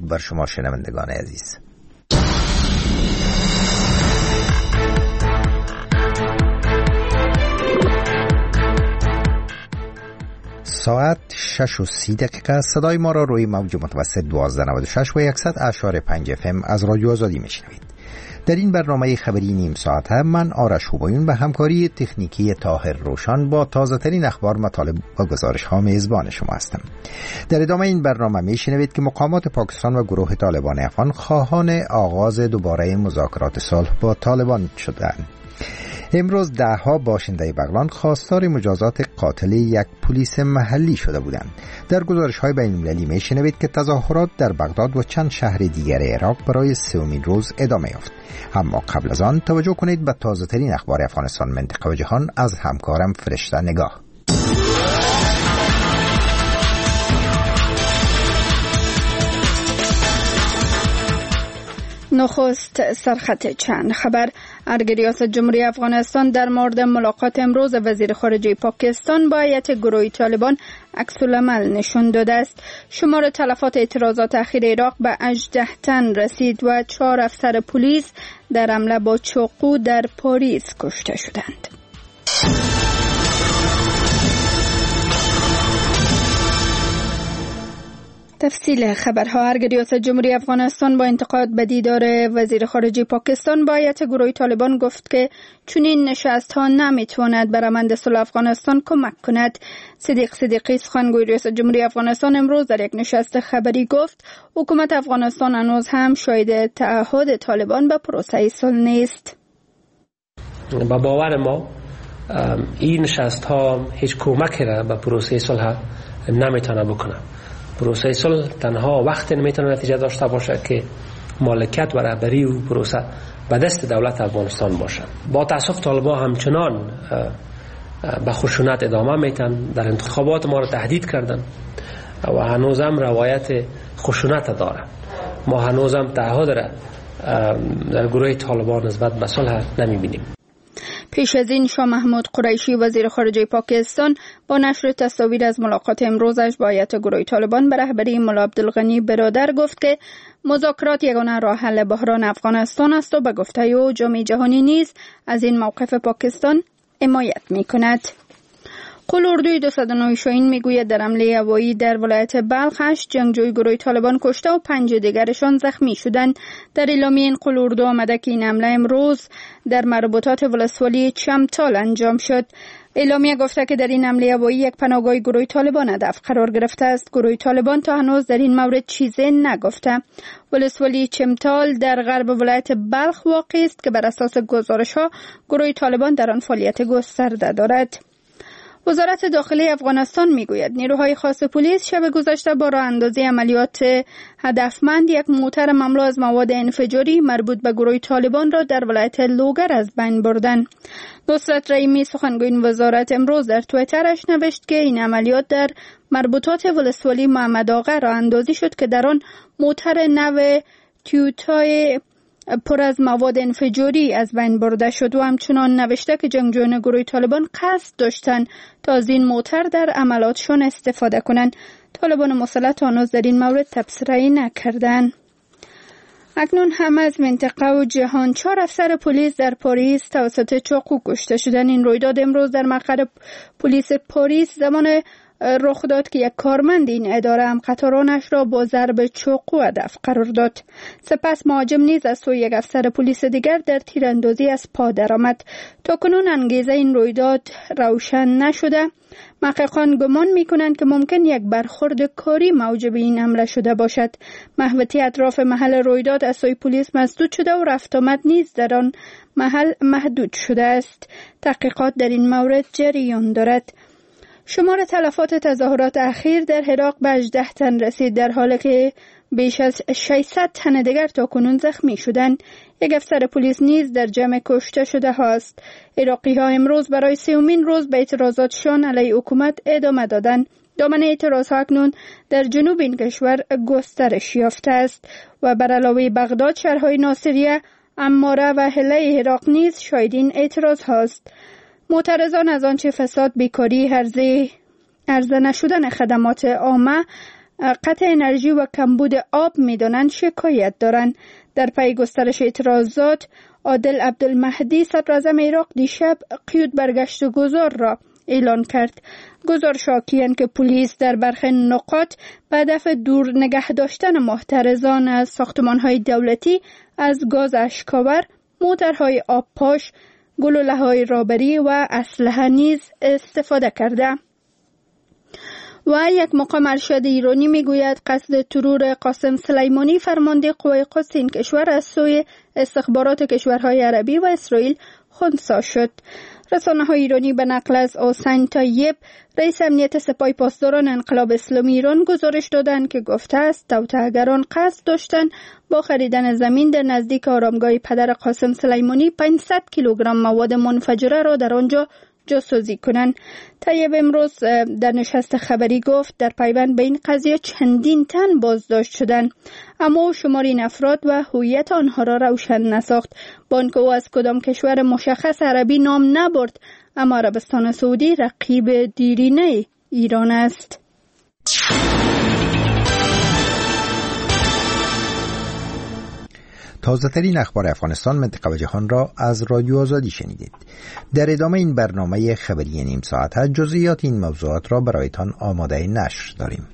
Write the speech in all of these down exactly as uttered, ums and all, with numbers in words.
درود بر شما شنوندگان عزیز. ساعت شش و سی دقیقه. صدای ما را روی موج متوسط دوازده نود و شش و صد اعشار پنج اف ام از رادیو آزادی میشنوید. در این برنامه خبری نیم ساعت هم من آرش هوبایون به همکاری تکنیکی طاهر روشن با تازه ترین اخبار، مطالب و گزارش ها میزبان شما هستم. در ادامه این برنامه میشنوید که مقامات پاکستان و گروه طالبان افغان خواهان آغاز دوباره مذاکرات صلح با طالبان شدند. امروز ده ها باشنده بغلان خواستار مجازات قاتل یک پلیس محلی شده بودند. در گزارش های بین المللی می شنوید که تظاهرات در بغداد و چند شهر دیگر عراق برای سومین روز ادامه یافت. اما قبل از آن توجه کنید به تازه ترین اخبار افغانستان، منطقه و جهان از همکارم فرشته نگاه. نخست سرخط چند خبر. ارگ ریاست جمهوری افغانستان در مورد ملاقات امروز وزیر خارجه پاکستان با هیئت گروه طالبان عکس‌العمل نشان داده است. شمار تلفات اعتراضات اخیر عراق به هجده تن رسید و چهار افسر پلیس در حمله با چاقو در پاریس کشته شدند. تفصیل خبرها. ارگ ریاست جمهوری افغانستان با انتقاد به دیدار وزیر خارجه پاکستان با هیئت گروه طالبان گفت که چنین نشست‌ها نمیتواند به روند صلح افغانستان کمک کند. صدیق صدیقی سخنگوی ریاست جمهوری افغانستان امروز در یک نشست خبری گفت حکومت افغانستان هنوز هم شاهد تعهد طالبان به پروسه صلح نیست. با باور ما این نشست‌ها هیچ کمکی را به پروسه صلح نمیتونه بکنه. پروسه صلح تنها وقت نمیتونه نتیجه داشته باشه که مالکیت و رهبری و پروسه به دست دولت افغانستان باشه. با تاسف طالبان همچنان به خشونت ادامه میتن، در انتخابات ما را تهدید کردن و هنوزم روایت خشونت داره. ما هنوزم تعهد را در گروه طالبان نسبت به صلح نمیبینیم. پیش از این شاه محمود قریشی وزیر خارجه پاکستان با نشر تصاویر از ملاقات امروزش با هیئت گروه طالبان به رهبری ملا عبدالغنی برادر گفت که مذاکرات یگانه راه حل بحران افغانستان است و به گفته او جامعه جهانی نیز از این موقف پاکستان حمایت می‌کند. قول اردوی دویست و نه شاهین میگوید در حمله هوایی در ولایت بلخ هشت جنگجوی گروه طالبان کشته و پنج دیگرشان زخمی شدند. در اعلامیه این قول اردو آمده که این حمله امروز در مربوطات ولسوالی چمتال انجام شد. اعلامیه گفته که در این حمله هوایی یک پناهگاه گروه طالبان هدف قرار گرفته است. گروه طالبان تا هنوز در این مورد چیزی نگفته. ولسوالی چمتال در غرب ولایت بلخ واقع است که بر اساس گزارش‌ها گروه طالبان در آن فعالیت گسترده دارد. وزارت داخلی افغانستان میگوید نیروهای خاص پلیس شب گذشته با راه اندازی عملیات هدفمند یک موتر مملو از مواد انفجاری مربوط به گروه طالبان را در ولایت لوگر از بین بردند. نصرت رحیمی سخنگوی این وزارت امروز در توییترش نوشت که این عملیات در مربوطات ولسوالی محمد آقا راه اندازی شد که در آن موتر نو تویوتای پر از مواد انفجاری از بین برده شد و همچنان نوشته که جنگجویان گروه طالبان قصد داشتند تا از این موتر در عملاتشون استفاده کنند. طالبان مسلط هنوز در این مورد تبصره‌ای نکردند. اکنون هم از منطقه و جهان چهار افسر پلیس در پاریس توسط چاقو کشته شدند. این رویداد امروز در مقر پلیس پاریس زمان رخ داد که یک کارمند این اداره هم قطارانش را با ضرب چاقو هدف قرار داد. سپس مهاجم نیز از سوی یک افسر پلیس دیگر در تیراندازی از پا درآمد. تاکنون انگیزه این رویداد روشن نشده. محققان گمان می‌کنند که ممکن یک برخورد کاری موجب این حمله شده باشد. محوطه اطراف محل رویداد از سوی پلیس مسدود شده و رفت آمد نیز در آن محل محدود شده است. تحقیقات در این مورد جریان دارد. شمار تلفات تظاهرات اخیر در عراق به هجده تن رسید، در حالی که بیش از ششصد تن دیگر تا کنون زخمی شدند. یک افسر پلیس نیز در جمع کشته شده هاست. عراقی ها امروز برای سومین روز به اعتراضاتشان علیه حکومت ادامه دادند. دامنه اعتراض ها اکنون در جنوب این کشور گسترش یافته است و بر علاوه بغداد، شهرهای ناصریه، عماره و حله عراق نیز شاهد این اعتراض هاست. معترضان از آنچه فساد، بیکاری، عرضه عرضه نشدن خدمات عامه قطع انرژی و کمبود آب می‌دانند شکایت دارند. در پی گسترش اعتراضات، عادل عبدالمهدی صدراعظم عراق دیشب قیود برگشت و گذار را اعلان کرد. گزارش حاکیان که پلیس در برخی نقاط به هدف دور نگه داشتن محترزان از ساختمان‌های دولتی از گاز اشکاور، موترهای آبپاش، گلوله‌های رابری و اسلحه نیز استفاده کرده. و یک مقام ارشد ایرانی میگوید قصد ترور قاسم سلیمانی فرمانده قوای قدس این کشور از سوی استخبارات کشورهای عربی و اسرائیل خنثی شد. رسانه‌های ایرانی به نقل از حسین طیب، رئیس امنیت سپاه پاسداران انقلاب اسلامی ایران، گزارش دادند که گفته است توطئه‌گران قصد داشتند با خریدن زمین در نزدیک آرامگاه پدر قاسم سلیمانی پانصد کیلوگرم مواد منفجره را در آنجا جاسازی کنند. طیب امروز در نشست خبری گفت در پیوند به این قضیه چندین تن بازداشت شدند، اما شمار این افراد و هویت آنها را روشن نساخت. با آنکه او از کدام کشور مشخص عربی نام نبرد، اما عربستان سعودی رقیب دیرینه ایران است. تازه ترین اخبار افغانستان، منطقه و جهان را از رادیو آزادی شنیدید. در ادامه این برنامه خبری نیم ساعت جزئیات این موضوعات را برایتان آماده نشر داریم.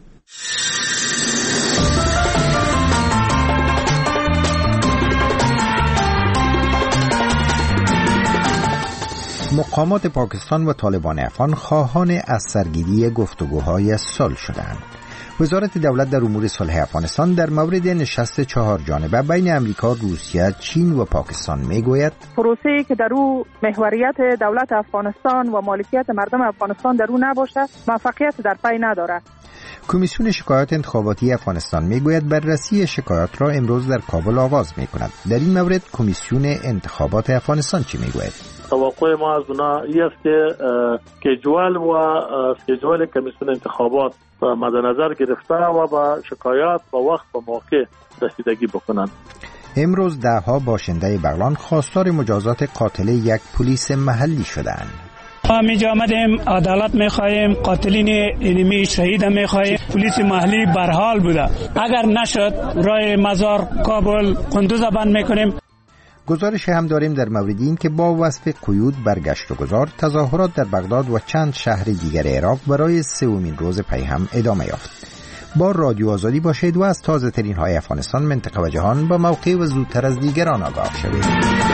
مقامات پاکستان و طالبان افغان خواهان از سرگیری گفتگوهای صلح شدند. وزارت دولت در امور صلح افغانستان در مورد نشست چهار جانبه بین امریکا، روسیه، چین و پاکستان میگوید پروسه‌ای که در او محوریت دولت افغانستان و مالکیت مردم افغانستان در او نباشه موفقیت در پی ندارد. کمیسیون شکایات انتخاباتی افغانستان میگوید بررسی شکایات را امروز در کابل آغاز میکند. در این مورد کمیسیون انتخابات افغانستان چی میگوید؟ توقع ما از اونا این است که اسکیجول و اسکیجول کمیسیون انتخابات مد نظر گرفته و با شکایات با وقت و موقع رسیدگی بکنند. امروز دهها باشنده بغلان خواستار مجازات قاتل یک پلیس محلی شدند. ما اینجا آمدیم عدالت میخواهیم، قاتلین اینمی شهید میخواهیم. پلیس محلی برحال بوده، اگر نشد راه مزار کابل قندوز بند میکنیم. گزارش هم داریم در مورد این که با وصف قیود برگشت و گذار، تظاهرات در بغداد و چند شهر دیگر عراق برای سومین روز پی هم ادامه یافت. با رادیو آزادی باشید و از تازه ترین های افغانستان، منطقه و جهان با موقع و زودتر از دیگران آگاه شوید.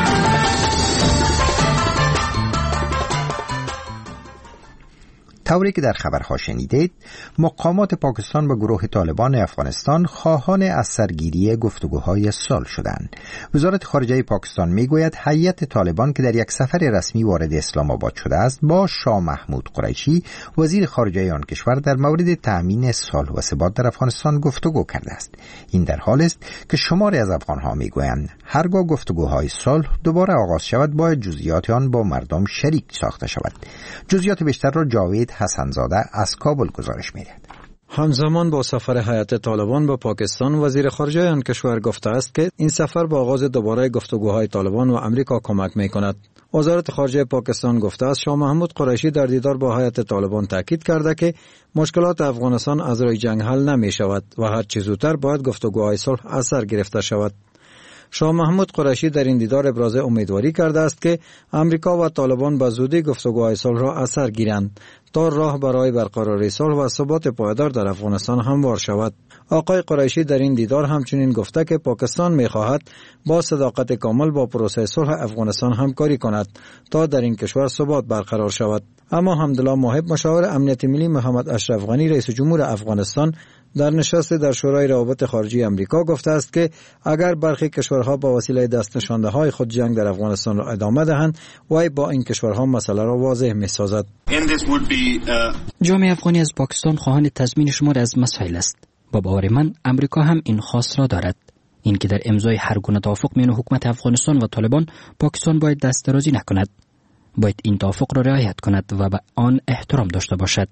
طوری که در خبرها شنیدید، مقامات پاکستان و گروه طالبان افغانستان خواهان از سرگیری گفتگوهای صلح شدند. وزارت خارجه پاکستان میگوید هیئت طالبان که در یک سفر رسمی وارد اسلام آباد شده است با شاه محمود قریشی، وزیر خارجه آن کشور، در مورد تأمین صلح و ثبات در افغانستان گفتگو کرده است. این در حالی است که شماری از افغانها میگویند هرگاه گفتگوهای صلح دوباره آغاز شود باید جزئیات آن با مردم شریک ساخته شود. جزئیات بیشتر را جاوید حسنزاده از کابل گزارش می‌دهد. همزمان با سفر هیئت طالبان به پاکستان، وزیر خارجه آن کشور گفته است که این سفر با آغاز دوباره گفتگوهای طالبان و امریکا کمک می‌کند. وزارت خارجه پاکستان گفته است شاه محمود قریشی در دیدار با هیئت طالبان تاکید کرده که مشکلات افغانستان از روی جنگ حل نمی‌شود و هر چه زودتر باید گفتگوهای صلح از سر گرفته شود. شاه محمود قریشی در این دیدار ابراز امیدواری کرده است که امریکا و طالبان به زودی گفتگوهای صلح را از سر گیرند تا راه برای برقراری صلح و ثبات پایدار در افغانستان هموار شود. آقای قریشی در این دیدار همچنین گفته که پاکستان می‌خواهد با صداقت کامل با پروسه صلح افغانستان همکاری کند تا در این کشور ثبات برقرار شود. اما حمدالله محب، مشاور امنیت ملی محمد اشرف غنی، رئیس جمهور افغانستان، در نشست در شورای روابط خارجی امریکا گفته است که اگر برخی کشورها با وسیله دست نشانده های خود جنگ در افغانستان را ادامه دهند، وی با این کشورها مسئله را واضح می‌سازد. جامعه افغانی از پاکستان خواهان تضمین شمار از مسائل است. با باور من امریکا هم این خواست را دارد، اینکه در امضای هر گونه توافق میان حکومت افغانستان و طالبان پاکستان باید دست درازی نکند، باید این توافق را رعایت کند و به آن احترام داشته باشد.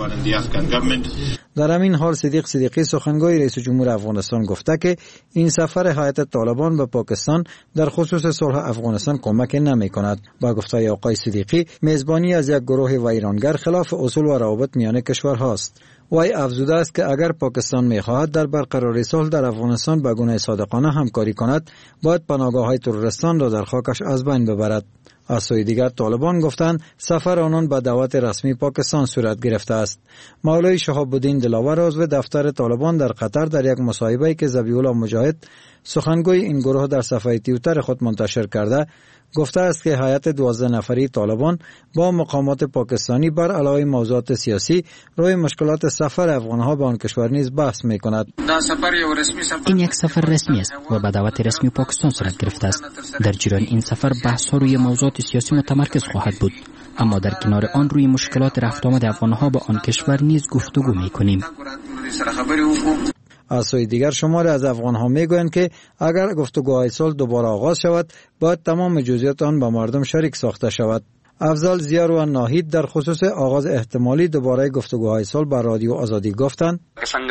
در همین حال صدیق صدیقی، سخنگوی رئیس جمهور افغانستان، گفته که این سفر هیئت طالبان به پاکستان در خصوص صلح افغانستان کمک نمی کند. با گفته آقای صدیقی، میزبانی از یک گروه ویرانگر خلاف اصول و روابط میان کشورهاست. وی افزوده است که اگر پاکستان می‌خواهد در برقراری صلح در افغانستان به گونه صادقانه همکاری کند، باید پناهگاه‌های تروریستان را در خاکش از بین ببرد. از سوی دیگر طالبان گفتند سفر آنان به دعوت رسمی پاکستان صورت گرفته است. مولوی شهاب الدین دلاور عضو دفتر طالبان در قطر در یک مصاحبه‌ای که ذبیح الله مجاهد سخنگوی این گروه در صفحه توییتر خود منتشر کرده گفته است که هیئت دوازده نفری طالبان با مقامات پاکستانی بر علاوه موضوعات سیاسی روی مشکلات سفر افغان‌ها به آن کشور نیز بحث می‌کند. این یک سفر رسمی است و به دعوت رسمی پاکستان صورت گرفته است. در جریان این سفر بحث‌ها روی موضوعات سیاسی متمرکز خواهد بود، اما در کنار آن روی مشکلات رفت آمد افغان‌ها به آن کشور نیز گفتگو می‌کنیم. از سوی دیگر شماری از افغان‌ها میگویند که اگر گفتگوهای صلح دوباره آغاز شود، باید تمام جزئیات آن به مردم شریک ساخته شود. افضل ضیاء ناهید در خصوص آغاز احتمالی دوباره گفتگوهای صلح بر رادیو آزادی گفتند: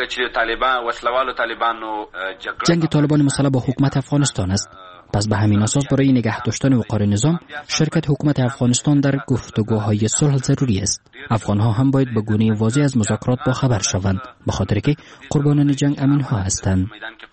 جنگ طالبان مسلح با حکومت افغانستان است. پس به همین اساس برای نگه داشتن وقار نظام شرکت حکومت افغانستان در گفتگوهای صلح ضروری است. افغان‌ها هم باید به گونه واضح از مذاکرات با خبر شوند، به خاطر که قربانان جنگ امین‌ها هستند.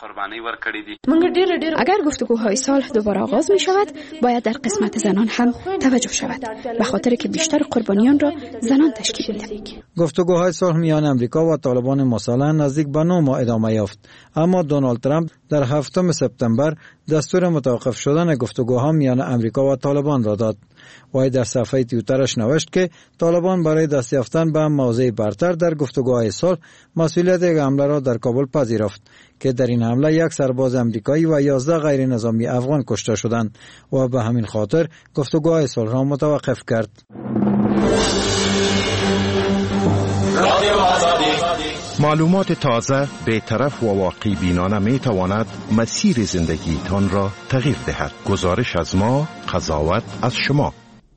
اگر گفتگوهای صلح دوباره آغاز می شود، باید در قسمت زنان هم توجه شود، به خاطر که بیشتر قربانیان را زنان تشکیل می‌دهند. گفتگوهای صلح میان امریکا و طالبان مسلح نزدیک به نه ماه ادامه یافت، اما دونالد ترامپ در هفتم سپتامبر دستور متوقف شدن گفتگوها میان امریکا و طالبان را داد. وی در صفحه توییترش نوشت که طالبان برای دست یافتن به موضع برتر در گفتگوهای صلح مسئولیت یک حمله را در کابل پذیرفت که در این حمله یک سرباز امریکایی و یازده غیر نظامی افغان کشته شدند و به همین خاطر گفتگوهای صلح را متوقف کرد. معلومات تازه، بی‌طرف و واقعی بینانه می تواند مسیر زندگیتان را تغییر دهد. گزارش از ما، قضاوت از شما.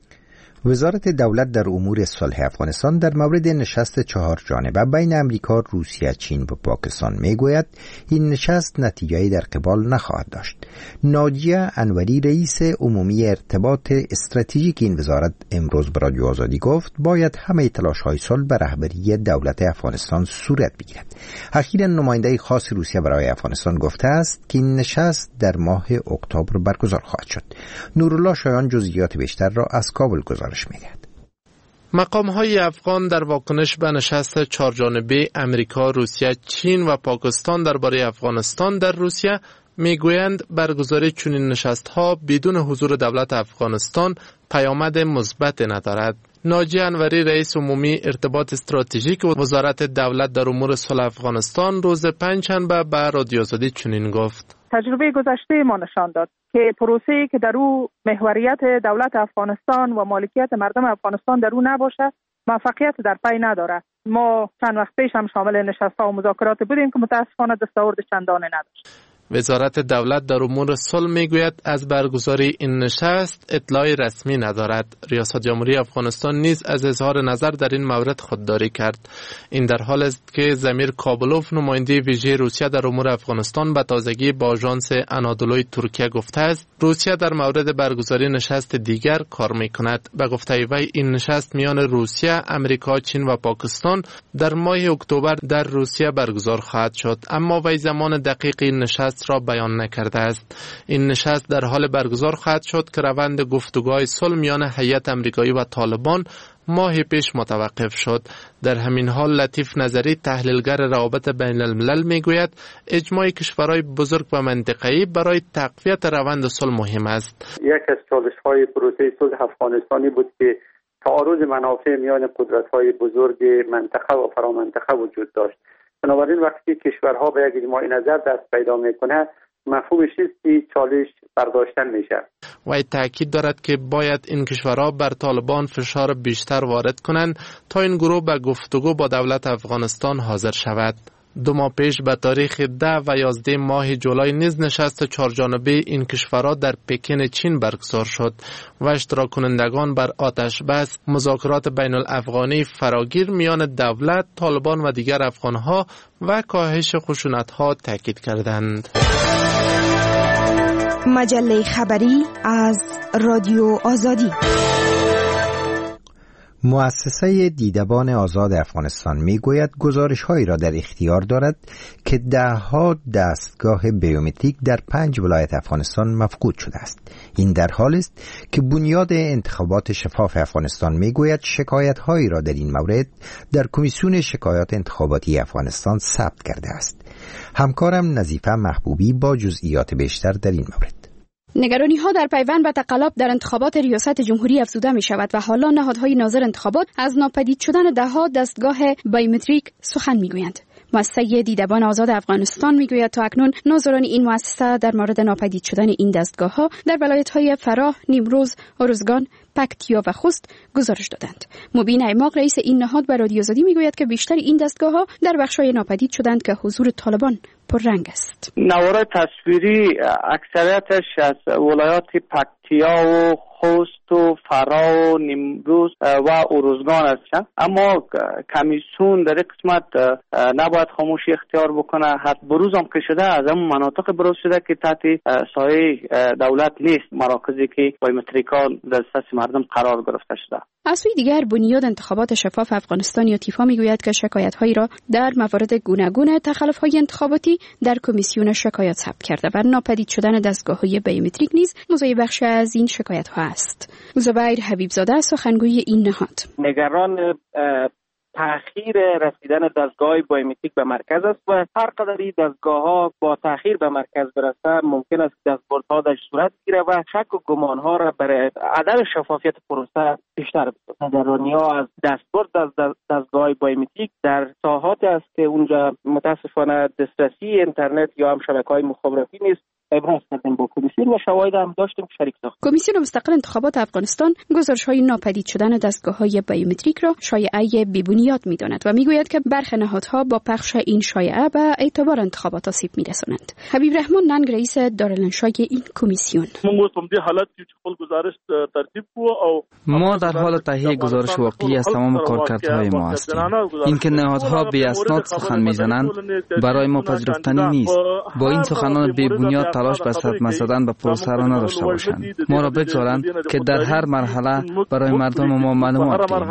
وزارت دولت در امور صلح افغانستان در مورد نشست چهار جانبه بین امریکا، روسیه، چین و پاکستان میگوید این نشست نتیجه‌ای در قبال نخواهد داشت. ناجیه انوری رئیس عمومی ارتباط استراتژیک این وزارت امروز به رادیو آزادی گفت باید همه تلاش‌های صلح به رهبری دولت افغانستان صورت بگیرد. اخیراً نماینده خاص روسیه برای افغانستان گفته است که این نشست در ماه اکتبر برگزار خواهد شد. نورالله شایان جزئیات بیشتر را از کابل گزارش می‌دهد. مقام‌های افغان در واکنش به نشست چهارجانبه امریکا، روسیه، چین و پاکستان درباره افغانستان در روسیه میگویند برگزاری چنین نشست‌ها بدون حضور دولت افغانستان پیامد مثبت ندارد. ناجیه انوری رئیس عمومی ارتباط استراتژیک وزارت دولت در امور صلح افغانستان روز پنجشنبه به رادیو آزادی چنین گفت: تجربه گذشته ما نشان داد که پروسه‌ای که در او محوریت دولت افغانستان و مالکیت مردم افغانستان در او نباشه موفقیت در پی نداره. ما چند وقت پیش هم شامل نشست‌ها و مذاکرات بودیم که متاسفانه دستاورد چندانی نداشت. وزارت دولت در امور صلح میگوید از برگزاری این نشست اطلاعی رسمی ندارد. ریاست جمهوری افغانستان نیز از اظهار نظر در این مورد خودداری کرد. این در حال است که زمیر کابلوف نماینده ویژه روسیه در امور افغانستان به تازگی با آژانس انادولوی ترکیه گفته است روسیه در مورد برگزاری نشست دیگر کار میکند. به گفته وی این نشست میان روسیه، امریکا، چین و پاکستان در ماه اکتبر در روسیه برگزار خواهد شد، اما وی زمان دقیق این نشست را بیان نکرده است. این نشست در حال برگزار خواهد شد که روند گفتگوهای صلح میان هیئت امریکایی و طالبان ماه پیش متوقف شد. در همین حال لطیف نظری تحلیلگر روابط بین الملل میگوید اجماع کشورهای بزرگ و منطقه‌ای برای تقویت روند صلح مهم است. یک از چالش‌های پروسه صلح افغانستانی بود که تعارض منافع میان قدرت‌های بزرگ منطقه و فرامنطقه وجود داشت. بنابراین وقتی کشورها به یک اجماع نظر دست پیدا میکنه مفهومش است که چالش برداشتن میشه. و تاکید دارد که باید این کشورها بر طالبان فشار بیشتر وارد کنند تا این گروه به گفتگو با دولت افغانستان حاضر شود. دو ماه پیش به تاریخ ده و یازده ماه جولای نیز نشست چهارجانبه این کشورها در پکن چین برگزار شد و اشتراک کنندگان بر آتش بس مذاکرات بین الافغانی فراگیر میان دولت، طالبان و دیگر افغانها و کاهش خشونت‌ها تاکید کردند. مجله خبری از رادیو آزادی. مؤسسه دیدبان آزاد افغانستان میگوید گزارش‌هایی را در اختیار دارد که ده‌ها دستگاه بیومتریک در پنج ولایت افغانستان مفقود شده است. این در حالی است که بنیاد انتخابات شفاف افغانستان میگوید شکایت‌هایی را در این مورد در کمیسیون شکایات انتخاباتی افغانستان ثبت کرده است. همکارم نظیفه محبوبی با جزئیات بیشتر در این مورد. نگرانی ها در پیوند به تقلب در انتخابات ریاست جمهوری افزوده می شود و حالا نهادهای ناظر انتخابات از ناپدید شدن دهها دستگاه بیومتریک سخن می گویند. مؤسسه دیدبان آزاد افغانستان می گوید تا اکنون ناظران این مؤسسه در مورد ناپدید شدن این دستگاه ها در ولایت های فراه، نیمروز، ارزگان، پکتیا و خوست گزارش دادند. مبین ایماق رئیس این نهاد به رادیو آزادی می گوید که بیشتر این دستگاه ها در بخش‌های ناپدید شدند که حضور طالبان پررنگ است. نوار تصویری اکثریتش از ولایات پکتیا و خوست و فرا و نیمروز و ارزگان است، اما کمیسیون در این قسمت نباید خاموشی اختیار بکنه. حتی بروز هم که شده از همون مناطق بروز شده که تحت سایه دولت نیست، مراکزی که بیومتریکان در دست مردم قرار گرفته شده. از سوی دیگر بنیاد انتخابات شفاف افغانستان یا تیفا میگوید که شکایت‌هایی را در موارد گوناگون تخلف‌های انتخاباتی در کمیسیون شکایات ثبت کرده و ناپدید شدن دستگاه‌های بیومتریک نیز موضوع بخشی از این شکایت‌ها است. زبیر حبیبزاده سخنگوی این نهاد نگران تأخیر رسیدن دستگاه بیومتریک به مرکز است و هر قدر این دستگاه ها با تأخیر به مرکز برسه ممکن است دستبردها در صورت گیره و شک و گمان ها را برای عدم شفافیت پروسه بیشتر بسازد. نگرانی ها از دستبرد از دستگاه بیومتریک در ساحاتی است که اونجا متاسفانه دسترسی اینترنت یا هم شبکه‌های مخابراتی نیست. ابراز کردیم با کمیسیون و شواهد هم داشتیم که شریک ساخت. کمیسیون مستقل انتخابات افغانستان گزارش‌های ناپدید شدن دستگاه‌های بیومتریک را شایعه بی‌بنیاد می‌داند و می‌گوید که برخی نهادها با پخش این شایعه به اعتبار انتخابات آسیب می‌رسانند. حبیب رحمان ننگ رئیس دارالانشای این کمیسیون. ما در حال تهیه گزارش واقعی از تمام کارکردهای ما هستیم. اینکه نهادها بی اسناد سخن می‌زنند برای ما پذیرفتنی نیست. با این سخنان بی‌بنیاد تلاش به صدمه زدن به پروسه را نداشته باشند. ما را بگذارند که در هر مرحله برای مردم ما معلومات دهیم.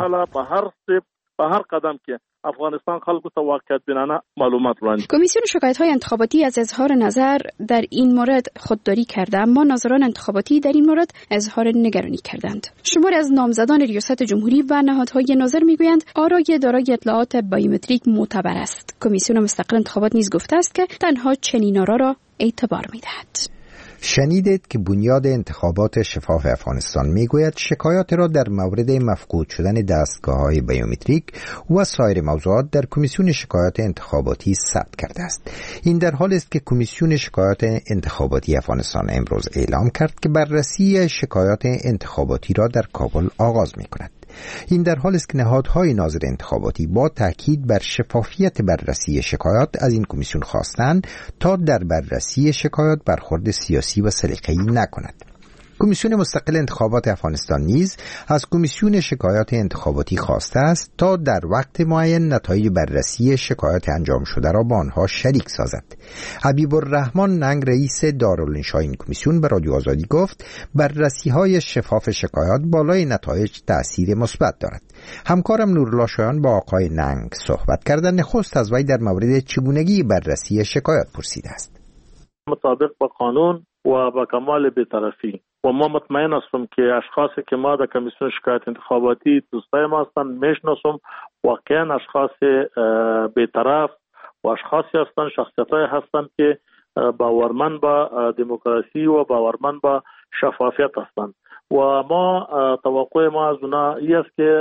به هر قدم که افغانستان خلکو ته واقعیت بینانه معلومات وړاندې. کمیسیون شکایت‌های انتخاباتی از اظهار نظر در این مورد خودداری کرده، اما ناظران انتخاباتی در این مورد اظهار نگرانی کردند. شماری از نامزدان ریاست جمهوری و نهادهای ناظر میگویند آرای دارای اطلاعات بیومتریک معتبر است. کمیسیون مستقل انتخابات نیز گفته است که تنها چنین آرا را اعتبار می‌دهد. شنیدید که بنیاد انتخابات شفاف افغانستان میگوید شکایات را در مورد مفقود شدن دستگاه‌های بیومتریک و سایر موضوعات در کمیسیون شکایات انتخاباتی ثبت کرده است. این در حالی است که کمیسیون شکایات انتخاباتی افغانستان امروز اعلام کرد که بررسی شکایات انتخاباتی را در کابل آغاز می‌کند. این در حالی است که نهادهای ناظر انتخاباتی با تاکید بر شفافیت بررسی شکایات از این کمیسیون خواستند تا در بررسی شکایات برخورد سیاسی و سلیقه‌ای نکند. کمیسیون مستقل انتخابات افغانستان نیز از کمیسیون شکایات انتخاباتی خواسته است تا در وقت معین نتایج بررسی شکایات انجام شده را با آنها شریک سازد. حبیب الرحمن ننگ رئیس دارالانشای این کمیسیون به رادیو آزادی گفت بررسی‌های شفاف شکایات بالای نتایج تأثیر مثبت دارد. همکارم نورالله شایان با آقای ننگ صحبت کردن نخست از وی در مورد چگونگی بررسی شکایات پرسیده است. مطابق با قانون و با کمال بی‌طرفی و ما مطمئن هستم که اشخاصی که ما در کمیسیون شکایت انتخاباتی دوستای ما هستند میشناسم، واقعا اشخاص بی‌طرف و اشخاصی هستند، شخصیت‌های هستند که باورمند به دموکراسی و باورمند به شفافیت هستند و ما توقع ما از اونها این است که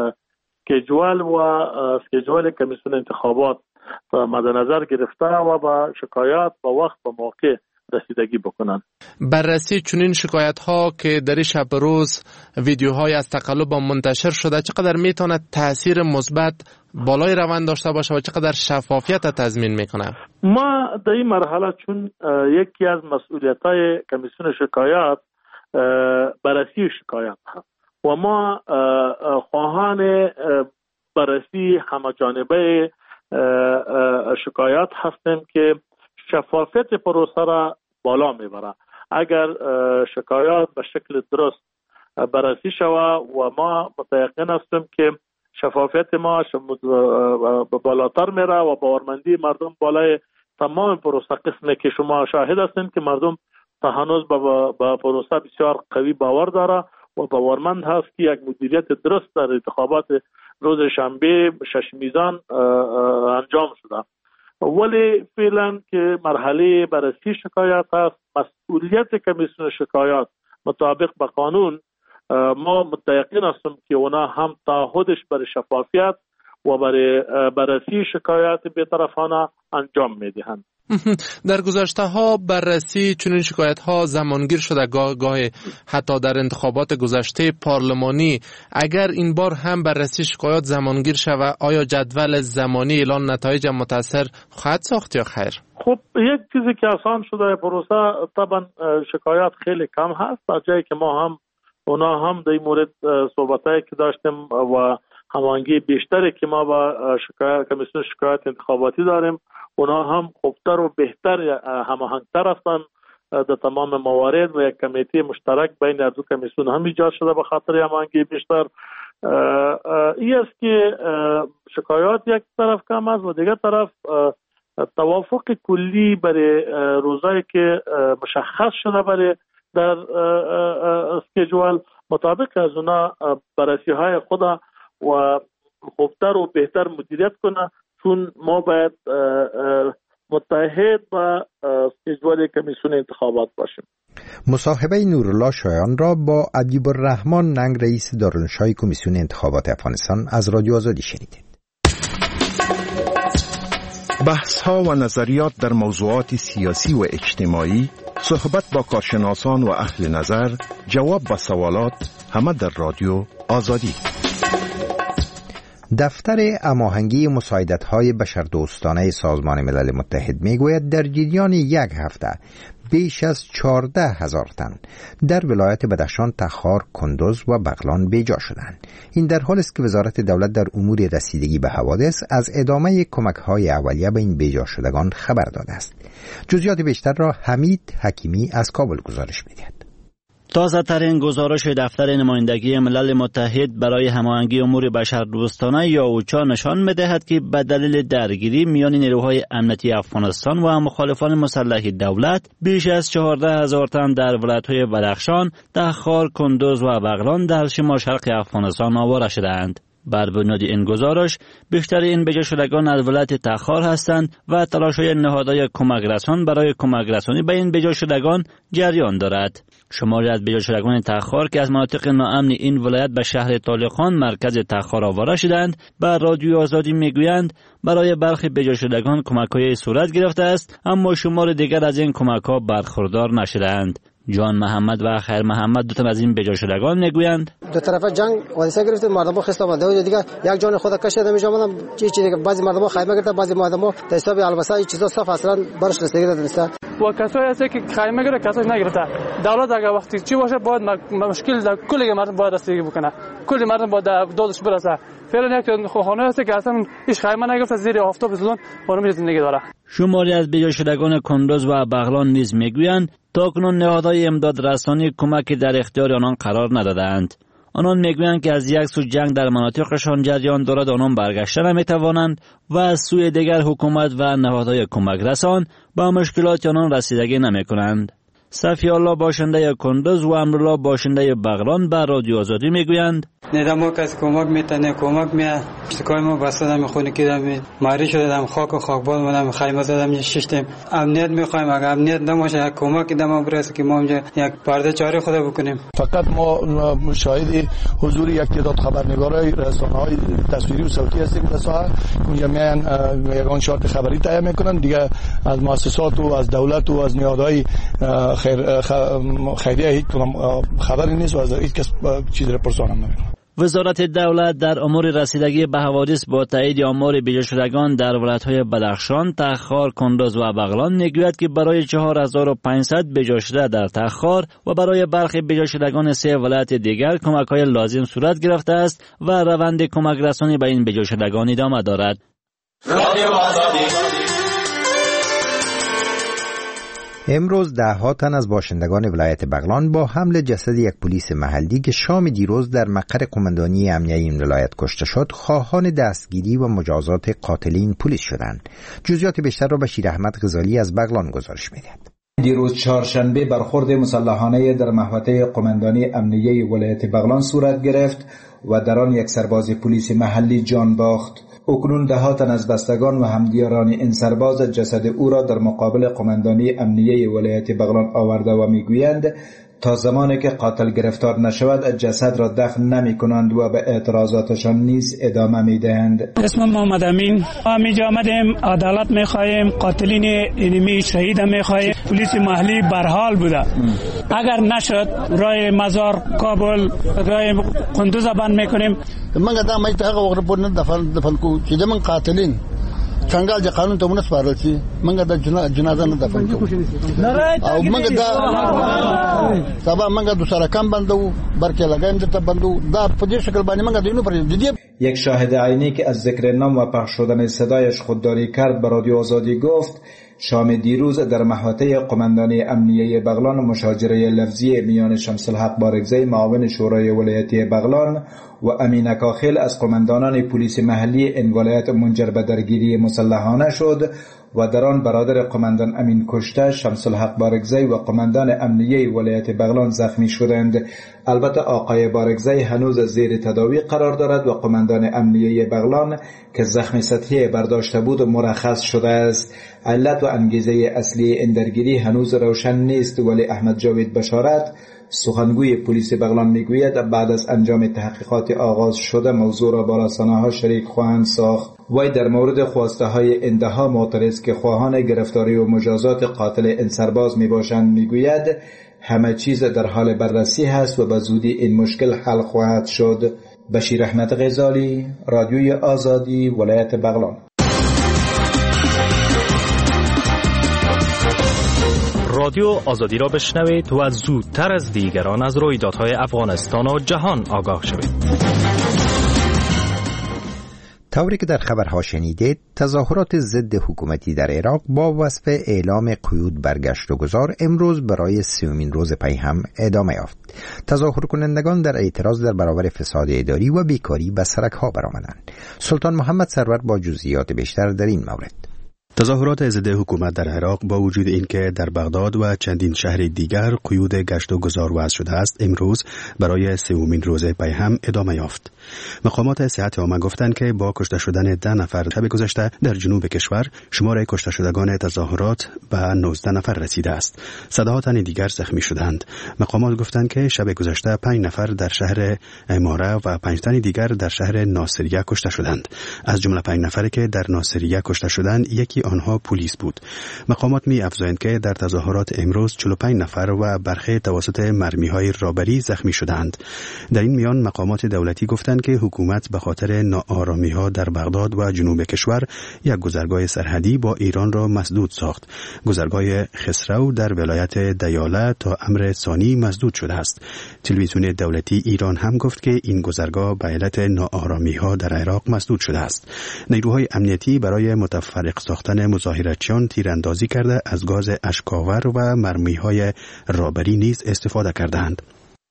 اسکیجول و اسکیجول کمیسیون انتخابات مد نظر گرفته و با شکایات با وقت و موقع رسیدگی بکنند. بررسی چنین شکایت ها که در شب روز ویدیوهای از تقلب منتشر شده چقدر میتواند تاثیر مثبت بالای روند داشته باشه و چقدر شفافیت تضمین میکنه؟ ما در این مرحله چون یکی از مسئولیت‌های کمیسیون شکایات بررسی شکایات هست و ما خواهان بررسی همه‌جانبه شکایات هستیم که شفافیت پروسه را بالا میبره. اگر شکایات به شکل درست بررسی شود و ما متيقن هستیم که شفافیت ما به بالاتر میره و باورمندی مردم بالای تمام پروسه، قسمی که شما شاهد هستید که مردم تا هنوز به پروسه بسیار قوی باور داره و باورمند هست که یک مدیریت درست در انتخابات روز شنبه شش میزان انجام شده. ولی فعلا که مرحله بررسی شکایت هست، مسئولیت کمیسیون شکایت مطابق به قانون ما متيقن هستیم که اونا هم تعهدش برای شفافیت و برای بررسی شکایت بی‌طرفانه انجام میدهند. در گذشته ها بررسی چنین شکایت ها زمانگیر شده، گاه گاه حتی در انتخابات گذشته پارلمانی. اگر این بار هم بررسی شکایات زمانگیر شود، آیا جدول زمانی اعلان نتایج متأثر خواهد ساخت یا خیر؟ خب یک چیزی که آسان شده پروسه، طبعا شکایات خیلی کم هست، در جایی که ما هم اونا هم در این مورد صحبتایی که داشتیم و هماهنگی بیشتری که ما با شکایت کمیسیون شکایت انتخاباتی داریم، اونا هم خوبتر و بهتر هماهنگتر هستند در تمام موارد و یک کمیته مشترک بین دو کمیسیون هم ایجاد شده به خاطر هماهنگی بیشتر. این است که شکایات یک طرف کم است و دیگر طرف توافق کلی برای روزایی که مشخص شده برای در اسکیجول مطابق از اونا بررسی های خود و خوبتر و بهتر مدیریت کنه، چون ما باید متحد با اسکیجول کمیسیون انتخابات باشیم. مصاحبه نورالله شایان را با ادیب الرحمن ننگ رئیس دارالانشای کمیسیون انتخابات افغانستان از رادیو آزادی شنیدید. بحث ها و نظریات در موضوعات سیاسی و اجتماعی، صحبت با کارشناسان و اهل نظر، جواب با سوالات، همه در رادیو آزادی. دفتر هماهنگی مساعدت‌های بشردوستانه سازمان ملل متحد میگوید در جریان یک هفته بیش از چهارده هزار تن در ولایت بدخشان، تخار، کندوز و بغلان بیجا شدند. این در حالی است که وزارت دولت در امور رسیدگی به حوادث از ادامه کمک‌های اولیه به این بیجا شدگان خبر داده است. جزئیات بیشتر را حمید حکیمی از کابل گزارش می‌دهد. تازه ترین گزارش دفتر نمایندگی ملل متحد برای هماهنگی امور بشردوستانه یا اوچا نشان می‌دهد که به دلیل درگیری میان نیروهای امنیتی افغانستان و مخالفان مسلح دولت بیش از چهارده هزار تن در ولایت‌های بدخشان، تخار، کندوز و بغلان در شمال شرق افغانستان آواره شدند. بر بنیاد این گزارش بیشتر این بیجا شدگان از ولایت تخار هستند و تلاش‌های نهادهای کمک رسان برای کمک رسانی به این بیجا شدگان جریان دارد. شماری از بیجا شدگان تخار که از مناطق ناامن این ولایت به شهر طالقان مرکز تخار آواره شدند، بر رادیو آزادی میگویند برای برخی بیجا شدگان کمک‌های صورت گرفته است، اما شمار دیگر از این کمک‌ها برخوردار نشدند. جان محمد و خیر محمد دو تا از این بیجا شدگان میگویند دو طرف جنگ حادثه گرفت، مردم خسته آمده و دیگه یک جان خود کشته میشه. من چی چی دیگه بعضی مردم خیمه گرفته، بعضی مردم در حساب البسه این چیزا صف اصلا برش رسیدگی نداشته و کسایی هست که خیمه گرفته کسایی نگرفته. دولت اگه وقتی چی باشه باید مشکل در کل مردم باید رسیدگی بکنه، کل مردم باید دادش برسه. فعلا یک خانه هست که اصلا هیچ خیمه نگرفته، زیر آفتاب سوزان خانم زندگی داره. شماری از بیجا شدگان کندوز و بغلان نیز میگویند تاکنون نهادهای امداد رسانی کمکی در اختیار آنان قرار ندادند. آنان میگویند که از یک سو جنگ در مناطقشان جریان دارد، آنان برگشته نمیتوانند و از سوی دیگر حکومت و نهادهای کمک رسان با مشکلات آنان رسیدگی نمیکنند. صفی الله باشنده کندوز و امرالله باشنده بغلان به رادیو آزادی میگویند ندامو کس کمک میتونه کمک میه اشتکای ما بسادم خونه کردم ماری شدم خاک و خاکبال منم خیمه زدم ششتم. امنیت میخوایم، اگر امنیت نماشه یک کمک دم برسه که ما اونجا یک پرده چاره خدا بکنیم. فقط ما مشاهد حضور یک تعداد خبرنگارای رسانه‌های تصویری و صوتی هستیم در ساحه، اونجا میان یگان شارت خبری تهیه میکنن، دیگه از مؤسسات و از دولت و از نهادهای خیر خیریه هیچ خبری نیست و از هیچ کس چیزی پرسان هم نمیکنه. وزارت دولت در امور رسیدگی به حوادث با تایید آمار بیجا شدگان در ولایت‌های بدخشان، تخار، کندوز و بغلان میگوید که برای چهار هزار و پانصد بیجا شده در تخار و برای برخی بیجا شدگان سه ولایت دیگر کمک‌های لازم صورت گرفته است و روند کمک رسانی به این بیجا شدگان ادامه دارد. امروز ده ها تن از باشندگان ولایت بغلان با حمل جسد یک پلیس محلی که شام دیروز در مقر قماندانی امنیه این ولایت کشته شد خواهان دستگیری و مجازات قاتلین پلیس شدند. جزئیات بیشتر را بشیر احمد غزالی از بغلان گزارش می‌دهد. دیروز چهارشنبه برخورد مسلحانه در محوطه قماندانی امنیه ولایت بغلان صورت گرفت و در آن یک سرباز پلیس محلی جان باخت. اکنون ده ها تن از بستگان و همدیاران این سرباز جسد او را در مقابل قماندانی امنیه ولایت بغلان آورده و میگویند تا زمانی که قاتل گرفتار نشود جسد را دفن نمی کنند و به اعتراضاتشان نیز ادامه می دهند. اسم محمد امین. ما اینجا آمدیم عدالت می خواهیم، قاتلین اینمی شهید می خواهیم. پلیس محلی برحال بوده. اگر نشد رای مزار کابل رای قندوز بند می کنیم. من قدام مایت حق وقت پرن دفن دفن کو چیده من قاتلین څنګه چې قانون ته مونږ سپارل شي موږ د جنازه نه دفن کوو او موږ دا سبا موږ د سره کم بندو برکه لګایم درته بندو دا په دې شکل باندې موږ دینو پر دې. یک شاهد عینی که از ذکر نام و پخش شدن صدایش خودداری کرد به رادیو آزادی گفت شام دیروز در محوطه قماندانی امنیه بغلان مشاجره لفظی میان شمس الحق بارگزی معاون شورای ولایتی بغلان و امین کاخل از قماندانان پلیس محلی این ولایت منجر به درگیری مسلحانه شد و در آن برادر قماندان امین کشته، شمس الحق بارگزی و قماندان امنیه ولایت بغلان زخمی شدند. البته آقای بارگزی هنوز زیر تداوی قرار دارد و قماندان امنیه بغلان که زخم سطحی برداشته بود مرخص شده است. علت و انگیزه اصلی این درگیری هنوز روشن نیست، ولی احمد جاوید بشارت سخنگوی پلیس بغلان میگوید بعد از انجام تحقیقات آغاز شده موضوع را با رسانه‌ها شریک خواهند ساخت. وی در مورد خواسته های انتها معترض که خواهان گرفتاری و مجازات قاتل این سرباز میباشند میگوید همه چیز در حال بررسی هست و به زودی این مشکل حل خواهد شد. بشیر احمد غزالی، رادیوی آزادی، ولایت بغلان. رادیو آزادی را بشنوید و زودتر از دیگران از رویدادهای افغانستان و جهان آگاه شوید. طوری که در خبرها شنیدید، تظاهرات ضد حکومتی در عراق با وصف اعلام قیود بر گشت و گذار امروز برای سومین روز پی هم ادامه یافت. تظاهر کنندگان در اعتراض در برابر فساد اداری و بیکاری به سرک‌ها برآمدند. سلطان محمد سرور با جزئیات بیشتر در این مورد. تظاهرات ضد حکومت در عراق با وجود اینکه در بغداد و چندین شهر دیگر قیود گشت و گذار وضع شده است، امروز برای سومین روز پی هم ادامه یافت. مقامات صحت عامه گفتند که با کشته شدن ده نفر شب گذشته در جنوب کشور، شمار کشته شدگان تظاهرات به نوزده نفر رسیده است. صدها تن دیگر زخمی شدند. مقامات گفتند که شب گذشته پنج نفر در شهر ماره و پنج تن دیگر در شهر ناصریه کشته شدند. از جمله پنج نفری که در ناصریه کشته شدند، یکی آنها پلیس بود. مقامات می افزایند که در تظاهرات امروز چهل و پنج نفر و برخی توسط مرمی‌های رابری زخمی شدند. در این میان مقامات دولتی گفتند که حکومت به خاطر ناآرامی‌ها در بغداد و جنوب کشور یک گذرگاه سرحدی با ایران را مسدود ساخت. گذرگاه خسرو در ولایت دیاله تا امر ثانی مسدود شده است. تلویزیون دولتی ایران هم گفت که این گذرگاه به علت ناآرامی‌ها در عراق مسدود شده است. نیروهای امنیتی برای متفرق ساختن مظاهراتچیان تیراندازی کرده از گاز اشک‌آور و مرمی‌های رابری نیز استفاده کردند.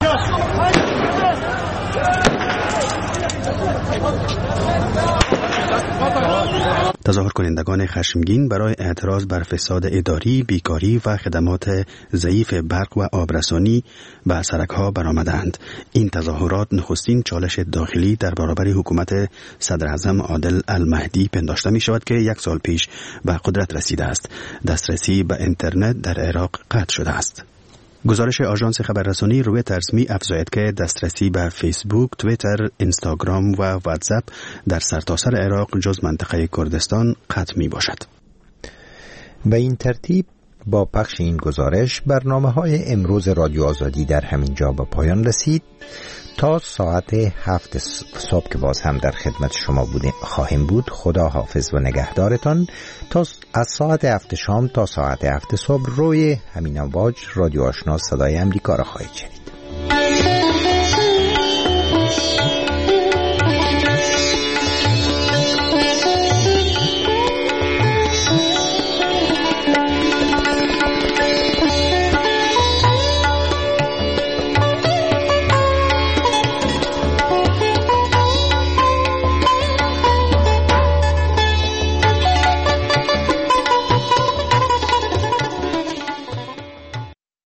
تظاهر کنندگان خشمگین برای اعتراض بر فساد اداری، بیکاری و خدمات ضعیف برق و آبرسانی به سرک‌ها برآمدند. این تظاهرات نخستین چالش داخلی در برابر حکومت صدر اعظم عادل المهدی پنداشته می شود که یک سال پیش به قدرت رسیده است. دسترسی به اینترنت در عراق قطع شده است. گزارش آژانس خبررسانی رویترز می افزاید که دسترسی به فیسبوک، توییتر، اینستاگرام و واتساپ در سرتاسر عراق جز منطقه کردستان قطع می باشد. به این ترتیب با پخش این گزارش برنامه‌های امروز رادیو آزادی در همین جا به پایان رسید. تا ساعت هفت صبح که باز هم در خدمت شما بودیم خواهیم بود. خدا حافظ و نگهدارتان. تا از ساعت هفت شام تا ساعت هفت صبح روی همین امواج رادیو آشنا صدای امریکا را خواهید شنید.